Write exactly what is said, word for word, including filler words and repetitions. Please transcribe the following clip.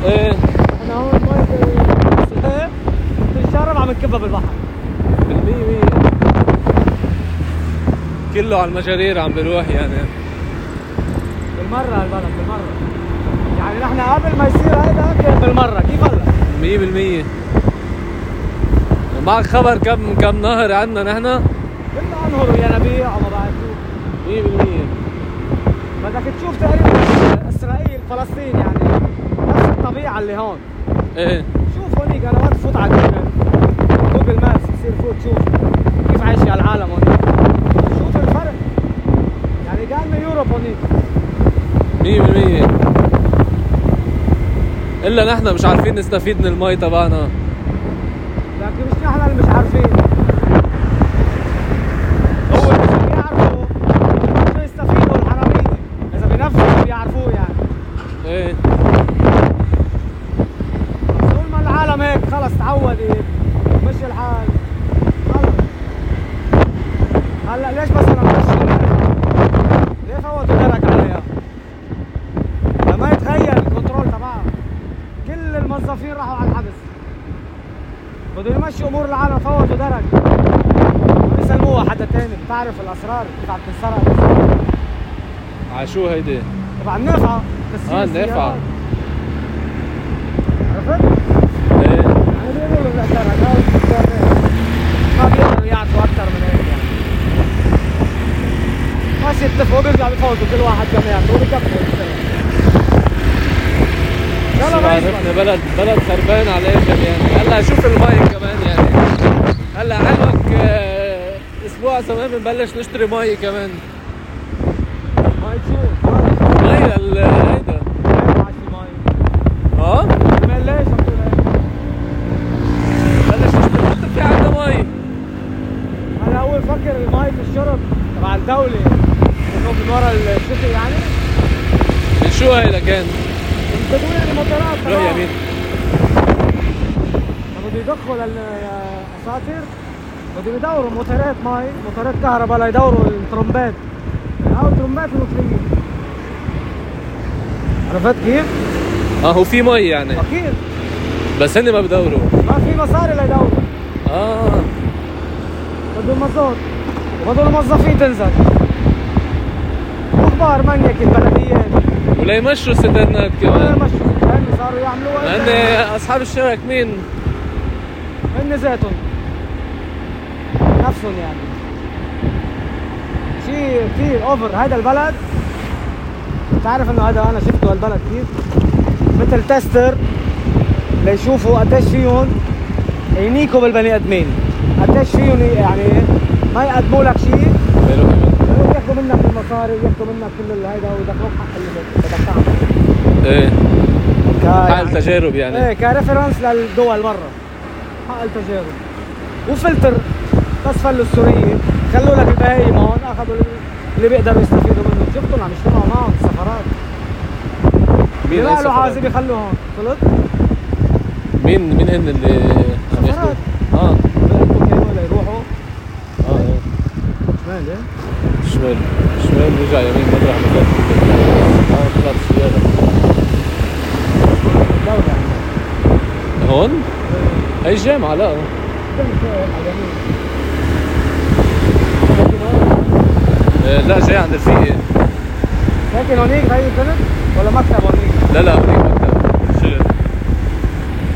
ايه احنا هون مي ايه بنشرب عم نكبها بالبحر. بالمية مية كله على المجارير عم بيروح يعني. بالمرة هالبلد بالمرة. يعني نحن قبل ما يصير هيدا كان بالمرة، كيف هلا؟ مية بالمية. معك خبر كم كم نهر عندنا نحن؟ كلنا انهروا ينابيع وما بعرف شو. مية بالمية. بدك تشوف تقريبا اسرائيل فلسطين يعني نفس الطبيعة اللي هون. ايه شوف هونيك انا وقت فوت على جوجل جوجل مابس بصير فوت شوف كيف عايش على العالم هونيك. شوف الفرق. يعني كأنه يوروب هونيك. مية بالمية. إلا نحن مش عارفين نستفيد من المي تبعنا. لكن مش نحن اللي مش عارفين. هو مش بيعرفوا شو يستفيدوا الحرامية. إذا بنفسهم بيعرفوه يعني. ايه بس طول ما العالم هيك خلص تعودت مشي الحال خلص. هلا ليش مثلا مشوا ليه فوتوا درك عليها؟ لما يتغير الكنترول تبعها كل الموظفين راحوا على الحبس. بدهم يمشوا امور العالم فوتوا درك ما بيسلموها حدا تاني. بتعرف الاسرار كيف عم تنسرق عاشو هيدي؟ تبع النافعه. اه النافعه. عرفت؟ ايه يعني بيقولوا الاسرار ما بيقدروا يعرفوا اكثر من هيك يعني. ماشي اتفقوا بيرجعوا بفوتوا كل واحد جماعته وبكفوا. يلا ما عرفنا بلد بلد خربان على الاخر يعني. هلا شوف المي كمان يعني. هلا علمك آه اسبوع زمان بنبلش نشتري مي كمان. مي شو؟ مي ال هيدا. ما عادش في مي. اه؟ كمان ليش عم تقول هيك؟ بلش نشتري قلت في عندنا مي. انا اول فكر المي في الشرب تبع الدولة انه من ورا الشتي يعني. من شو هيدا كان؟ بدون يعني موتورات روح يمين. بده يدخلوا للاساطير بدهم يدوروا موتورات مي موتورات كهرباء ليدوروا الترمبات او الترمبات المصريين. عرفت كيف؟ اه هو في مي يعني اكيد بس هن ما بدوروا. ما في مصاري ليدوروا. اه بدهم مزود وبدهم الموظفين تنزل واخبار منيك البلديات ولا يمشوا سدرنات ولا كمان. يمشوا هن صاروا يعملوها. هن اصحاب الشرك مين؟ هن ذاتهم نفسهم يعني. شيء كثير اوفر. هذا البلد بتعرف انه هذا انا شفته هالبلد كيف مثل تستر ليشوفوا قديش فيهم ينيكوا بالبني ادمين. قديش فيهم يعني ما يقدموا لك شيء ياخذوا منك المصاري ياخذوا منك كل هيدا ويدخلوك حق اللي بدك تعمله. ايه ك... حق التجارب يعني. ايه كريفرنس للدول مرة حق التجارب وفلتر. بس فلوا السوريين خلوا لك البهايم هون اخذوا اللي بيقدروا يستفيدوا منه. شفتوا عم يجتمعوا معهم السفارات. مين قالوا عازب يخلوا هون فهمت؟ مين مين هن اللي عم ياخذوا؟ اه بيقولوا كانوا ليروحوا اه ايه شمال ايه؟ شمال شمال رجع يمين مطرح ما كان اه طلعت السيارة. الدولة يعني هون؟ هي الجامعة لا آه لا جاي عند رفيقي. لكن هونيك هي البنت ولا مكتب هونيك؟ لا لا هونيك